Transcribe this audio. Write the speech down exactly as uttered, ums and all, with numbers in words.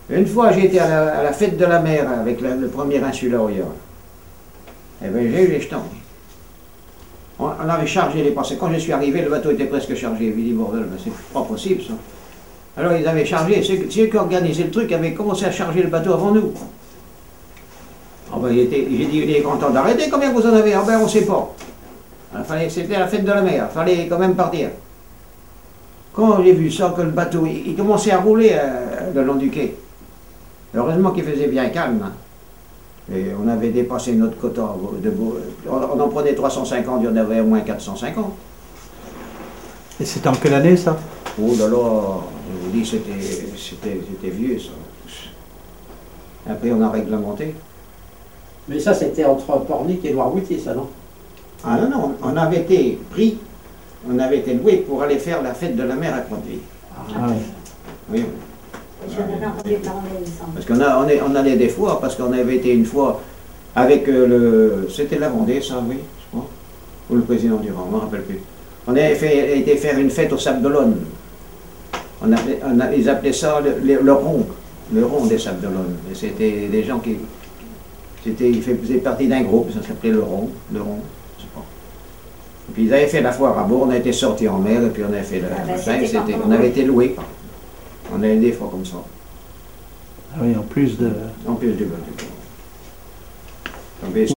Une fois, j'ai été à la, à la fête de la mer avec la, le premier insularia. Eh bien, j'ai eu les jetons. On, on avait chargé les passagers. Quand je suis arrivé, le bateau était presque chargé. J'ai dit, bordel, c'est pas possible ça. Alors ils avaient chargé, ceux, ceux qui organisaient le truc avaient commencé à charger le bateau avant nous. Oh ben, j'ai dit, il est content d'arrêter, combien vous en avez? Ah ben on ne sait pas. C'était la fête de la mer, il fallait quand même partir. Quand j'ai vu ça, que le bateau, il, il commençait à rouler euh, le long du quai. Heureusement qu'il faisait bien calme. Hein. Et on avait dépassé notre quota. De, on en prenait trois cent cinquante, il y en avait au moins quatre cent cinquante. Et c'était en quelle année ça? Oh là là, je vous dis, c'était vieux ça. Après on a réglementé. Mais ça c'était entre Pornic et Noirmoutier, ça, non? Ah non, non, on avait été pris, on avait été loué pour aller faire la fête de la mer à Croix-de-Vie. Ah oui. Oui. J'en avais entendu parler, il me semble. Parce qu'on a, on est, on allait des fois, parce qu'on avait été une fois avec euh, le... C'était la Vendée, ça, oui, je crois. Ou le président Durand, je ne me rappelle plus. On avait fait, été faire une fête au Sables d'Olonne. On appelait, on a, ils appelaient ça le, le, le rond, le rond des Sables d'Olonne. Et c'était des gens qui... Ils faisaient partie d'un groupe, ça s'appelait le rond, le rond, je sais pas. Et puis ils avaient fait la foire à Bourg, on a été sortis en mer, et puis on avait fait le Ah ben, machin, c'était on avait été loués. On avait des fois comme ça. Ah oui, en plus de... En plus du bateau.